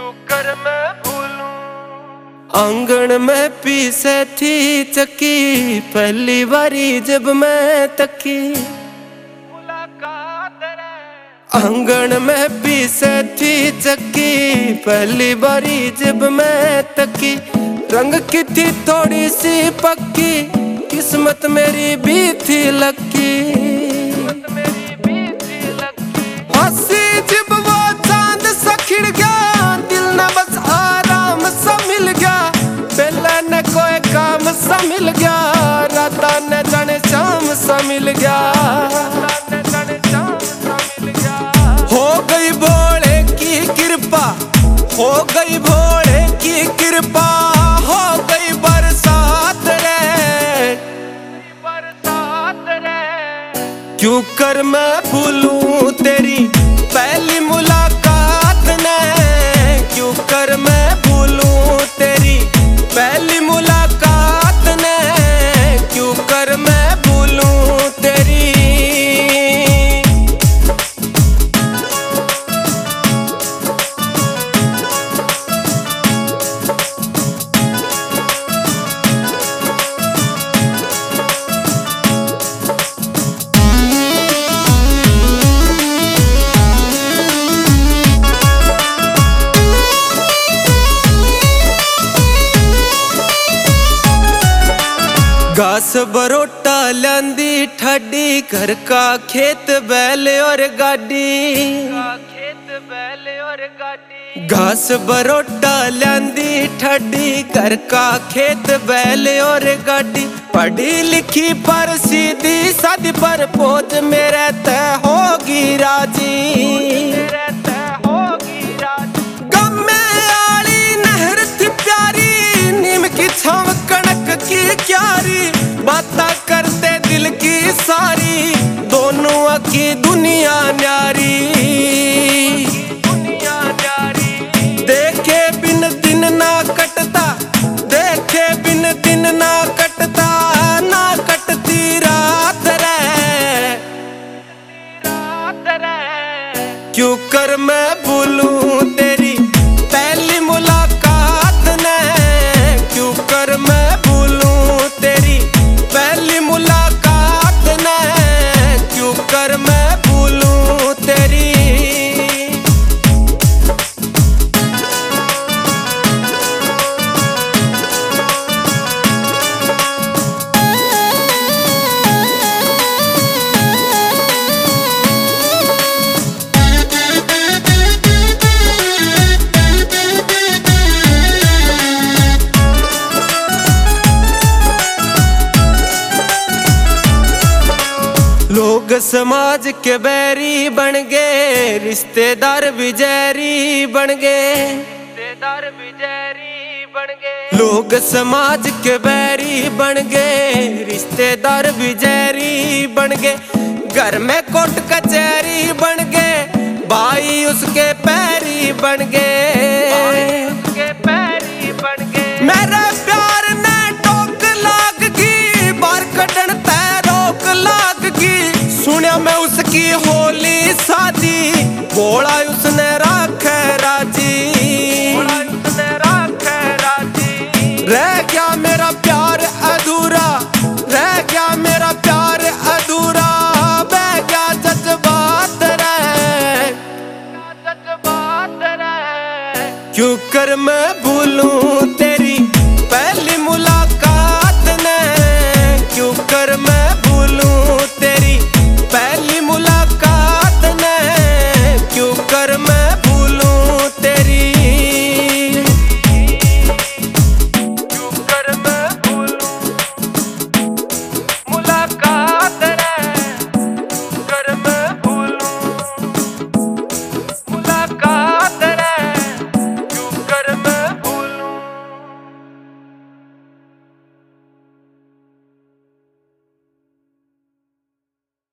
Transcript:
क्यों कर मैं भूलूं। आंगन में पीसे थी चक्की, पहली बारी जब मैं तकी मुलाकात रे। आंगन में पीसे थी चक्की, पहली बारी जब मैं तकी। रंग की थी थोड़ी सी पक्की, किस्मत मेरी भी थी लक्की। हंसी जब वो चांद सा खिड़ गया, दिल न बस आराम सा मिल गया। पहला न कोई काम सा मिल गया, राता न जाने शाम सा मिल गया। हो गई भोले की कृपा, हो गई भोले की कृपा, हो गई बरसात रे, बरसात रे। क्यों कर मैं भूलूं तेरी पहली मुलाकात ने, क्यों कर मैं भूलूं तेरी पहली मुलाकात ने, क्यों कर मैं भूलूं तेरी। घास बरोटा लांदी ठाडी, घर का खेत बैल और गाड़ी। घास बरोटा लांदी ठाडी, घर का खेत बैल और गाड़ी। पढ़ी लिखी पर सीधी सादी, पर पहुंच मेरे तय होगी राजी। गमे आली नहर थी प्यारी, नीम की छाव कणक की क्यारी। बातें करते दिल की सारी, दोनों की दुनिया न्यारी। देखे बिन दिन ना कटता, देखे बिन दिन ना कटता, ना कटती रात रे, रात रे। क्यों कर मैं भूलूं तेरी पहली मुलाकात ने, क्यों कर मैं भूलूं तेरी पहली मुलाकात ने, क्यों कर मैं भूलूं तेरी। लोग समाज के बैरी बन गए, रिश्तेदार भी जैरी बन गए, रिश्तेदार भी जैरी बन गए। लोग समाज के बैरी बन गए, रिश्तेदार भी जैरी बन गए। घर में कोर्ट कचहरी बन गए, भाई उसके पैरी बन गए, उसके पैरी बन गए। मेरे प्यार ने टोक लाग गई, बार कटन तै रोक लाग गई। सुनिया मैं उसकी होली शादी, बोला उसने राखे राजी, उसने राखे राजी। रह गया मेरा प्यार अधूरा, रह गया मेरा प्यार अधूरा। बह गया जज्बात रे, जज्बात रे। क्यों कर मैं भूलूं तेरी